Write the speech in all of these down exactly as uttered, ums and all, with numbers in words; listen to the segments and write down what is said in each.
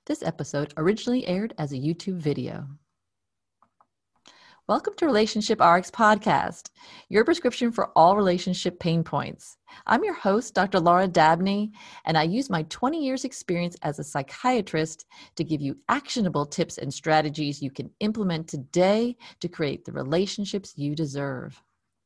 This episode originally aired as a YouTube video. Welcome to Relationship R X Podcast, your prescription for all relationship pain points. I'm your host, Doctor Laura Dabney, and I use my twenty years experience as a psychiatrist to give you actionable tips and strategies you can implement today to create the relationships you deserve.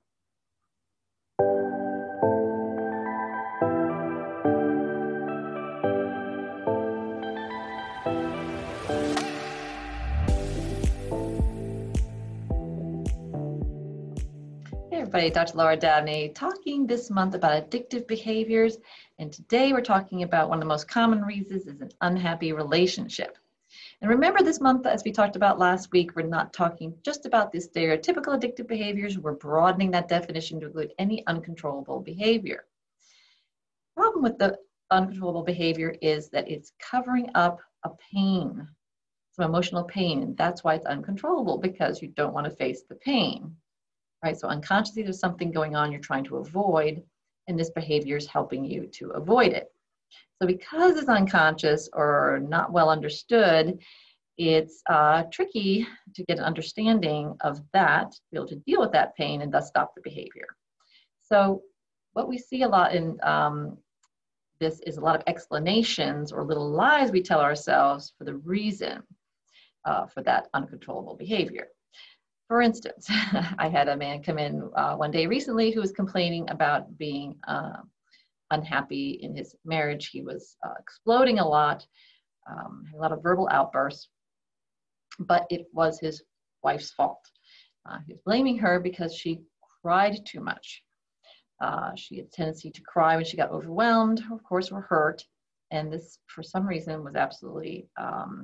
Everybody, Doctor Laura Dabney, talking this month about addictive behaviors, and today we're talking about one of the most common reasons is an unhappy relationship. And remember, this month, as we talked about last week, we're not talking just about the stereotypical addictive behaviors. We're broadening that definition to include any uncontrollable behavior. The problem with the uncontrollable behavior is that it's covering up a pain, some emotional pain, and that's why it's uncontrollable, because you don't want to face the pain. Right, so unconsciously there's something going on you're trying to avoid, and this behavior is helping you to avoid it. So because it's unconscious or not well understood, it's uh, tricky to get an understanding of that, to be able to deal with that pain and thus stop the behavior. So what we see a lot in um, this is a lot of explanations or little lies we tell ourselves for the reason uh, for that uncontrollable behavior. For instance, I had a man come in uh, one day recently who was complaining about being uh, unhappy in his marriage. He was uh, exploding a lot, um, a lot of verbal outbursts, but it was his wife's fault. Uh, he was blaming her because she cried too much. Uh, she had a tendency to cry when she got overwhelmed, of course, or hurt, and this, for some reason, was absolutely um,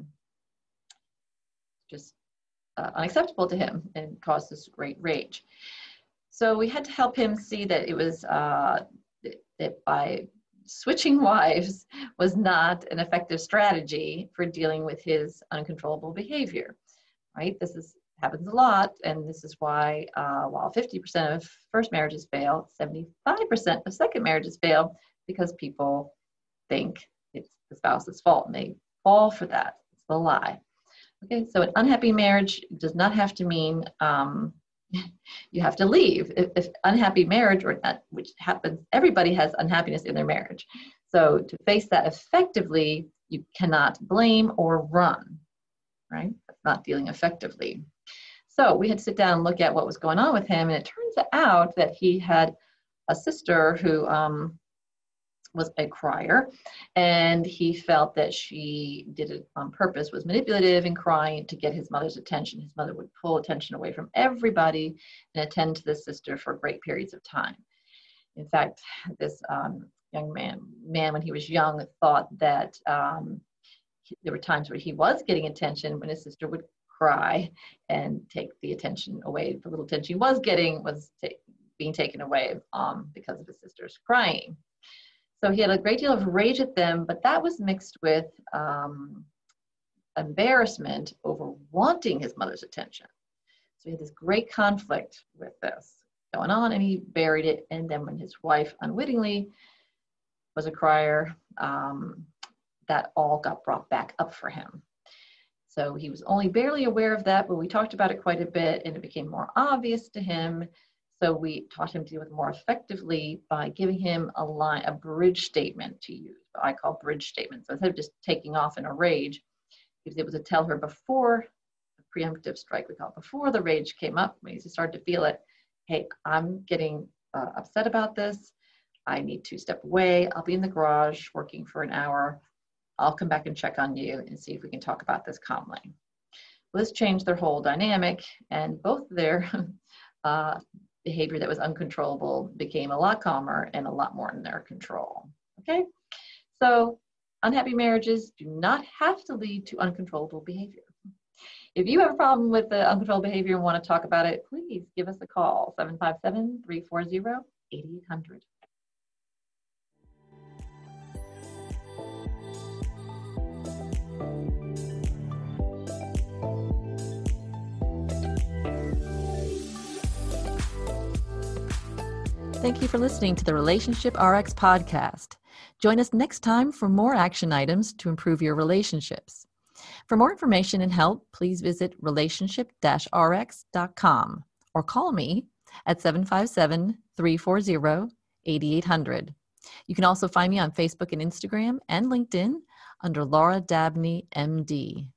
just Uh, unacceptable to him and caused this great rage. So we had to help him see that it was uh, that, that by switching wives was not an effective strategy for dealing with his uncontrollable behavior. Right? This is happens a lot, and this is why uh, while fifty percent of first marriages fail, seventy-five percent of second marriages fail because people think it's the spouse's fault, and they fall for that. It's the lie. Okay, so an unhappy marriage does not have to mean um, you have to leave. If, if unhappy marriage, or not, which happens, everybody has unhappiness in their marriage. So to face that effectively, you cannot blame or run, right? That's not dealing effectively. So we had to sit down and look at what was going on with him, and it turns out that he had a sister who um, was a crier, and he felt that she did it on purpose, was manipulative and crying to get his mother's attention. His mother would pull attention away from everybody and attend to this sister for great periods of time. In fact, this um, young man, man, when he was young, thought that um, he, there were times where he was getting attention when his sister would cry and take the attention away. The little attention he was getting was ta- being taken away um, because of his sister's crying. So he had a great deal of rage at them, but that was mixed with um, embarrassment over wanting his mother's attention. So he had this great conflict with this going on, and he buried it. And then when his wife unwittingly was a crier, um, that all got brought back up for him. So he was only barely aware of that, but we talked about it quite a bit, and it became more obvious to him. So we taught him to deal with it more effectively by giving him a line, a bridge statement to use, what I call bridge statements. So instead of just taking off in a rage, he was able to tell her before the preemptive strike, we call it, before the rage came up, when he started to feel it, hey, I'm getting uh, upset about this. I need to step away. I'll be in the garage working for an hour. I'll come back and check on you and see if we can talk about this calmly. Well, this changed their whole dynamic, and both their uh, behavior that was uncontrollable became a lot calmer and a lot more in their control. Okay, so unhappy marriages do not have to lead to uncontrollable behavior. If you have a problem with the uncontrollable behavior and want to talk about it, please give us a call, seven five seven, three four zero, eight eight hundred. Thank you for listening to the Relationship R X podcast. Join us next time for more action items to improve your relationships. For more information and help, please visit relationship dash r x dot com or call me at seven five seven, three four zero, eight eight zero zero. You can also find me on Facebook and Instagram and LinkedIn under Laura Dabney, M D.